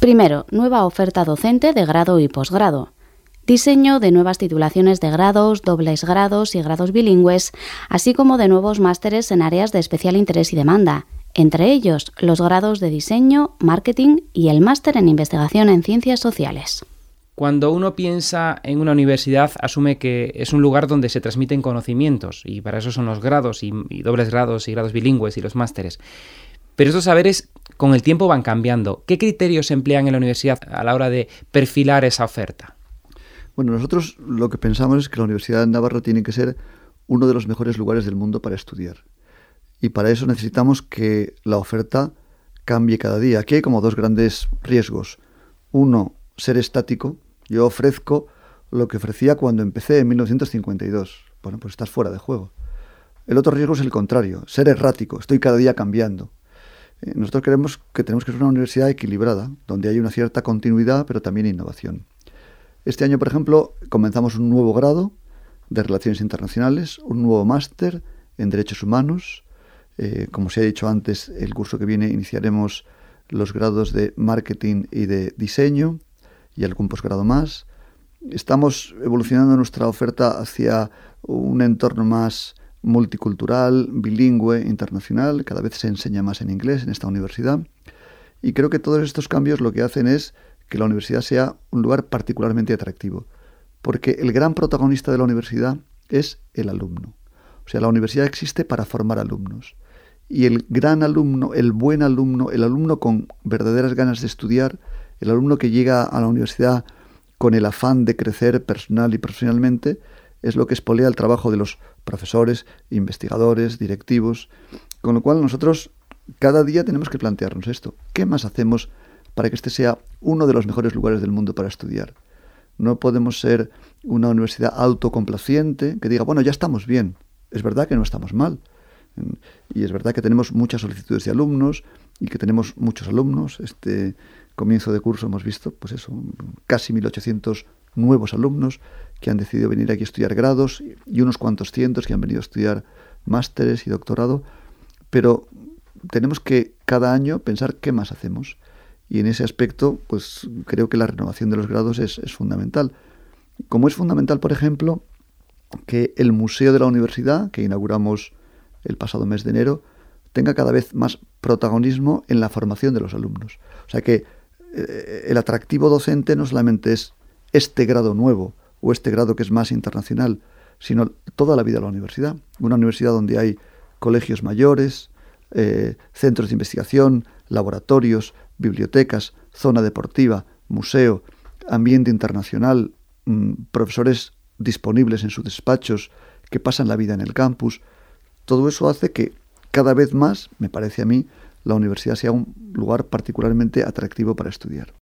Primero, nueva oferta docente de grado y posgrado. Diseño de nuevas titulaciones de grados, dobles grados y grados bilingües, así como de nuevos másteres en áreas de especial interés y demanda, entre ellos los grados de diseño, marketing y el máster en investigación en ciencias sociales. Cuando uno piensa en una universidad, asume que es un lugar donde se transmiten conocimientos, y para eso son los grados y dobles grados y grados bilingües y los másteres. Pero estos saberes con el tiempo van cambiando. ¿Qué criterios se emplean en la universidad a la hora de perfilar esa oferta? Bueno, nosotros lo que pensamos es que la Universidad de Navarra tiene que ser uno de los mejores lugares del mundo para estudiar. Y para eso necesitamos que la oferta cambie cada día. Aquí hay como dos grandes riesgos. Uno, ser estático. Yo ofrezco lo que ofrecía cuando empecé en 1952. Bueno, pues estás fuera de juego. El otro riesgo es el contrario, ser errático. Estoy cada día cambiando. Nosotros creemos que tenemos que ser una universidad equilibrada, donde hay una cierta continuidad, pero también innovación. Este año, por ejemplo, comenzamos un nuevo grado de Relaciones Internacionales, un nuevo máster en Derechos Humanos. Como se ha dicho antes, el curso que viene iniciaremos los grados de Marketing y de Diseño y algún posgrado más. Estamos evolucionando nuestra oferta hacia un entorno más multicultural, bilingüe, internacional. Cada vez se enseña más en inglés en esta universidad. Y creo que todos estos cambios lo que hacen es que la universidad sea un lugar particularmente atractivo. Porque el gran protagonista de la universidad es el alumno. O sea, la universidad existe para formar alumnos. Y el gran alumno, el buen alumno, el alumno con verdaderas ganas de estudiar, el alumno que llega a la universidad con el afán de crecer personal y profesionalmente, es lo que espolea el trabajo de los profesores, investigadores, directivos. Con lo cual nosotros cada día tenemos que plantearnos esto. ¿Qué más hacemos para que este sea uno de los mejores lugares del mundo para estudiar? No podemos ser una universidad autocomplaciente que diga, bueno, ya estamos bien. Es verdad que no estamos mal. Y es verdad que tenemos muchas solicitudes de alumnos y que tenemos muchos alumnos. Este comienzo de curso hemos visto, pues eso, casi 1.800 nuevos alumnos que han decidido venir aquí a estudiar grados y unos cuantos cientos que han venido a estudiar másteres y doctorado. Pero tenemos que cada año pensar qué más hacemos. Y en ese aspecto, pues creo que la renovación de los grados es fundamental. Como es fundamental, por ejemplo, que el museo de la universidad, que inauguramos el pasado mes de enero, tenga cada vez más protagonismo en la formación de los alumnos. O sea que el atractivo docente no solamente es este grado nuevo o este grado que es más internacional, sino toda la vida de la universidad. Una universidad donde hay colegios mayores, centros de investigación, laboratorios, bibliotecas, zona deportiva, museo, ambiente internacional, profesores disponibles en sus despachos que pasan la vida en el campus. Todo eso hace que cada vez más, me parece a mí, la universidad sea un lugar particularmente atractivo para estudiar.